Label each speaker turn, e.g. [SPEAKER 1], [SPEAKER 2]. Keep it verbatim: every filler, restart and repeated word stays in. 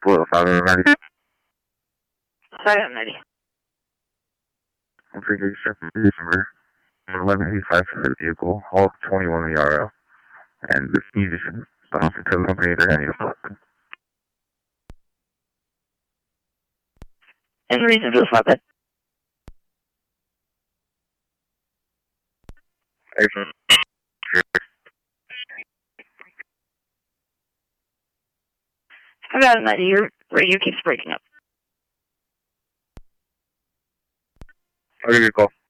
[SPEAKER 1] Blue five ninety.
[SPEAKER 2] five ninety.
[SPEAKER 1] I'm free to check for December. eleven eighty-five for the vehicle, all twenty-one in the R O. And this musician, the hospital company, they're handing us.
[SPEAKER 2] And the reason for the flatbed?
[SPEAKER 1] Excellent.
[SPEAKER 2] How about a ninety? Your radio keeps breaking up.
[SPEAKER 1] I'll give you a call.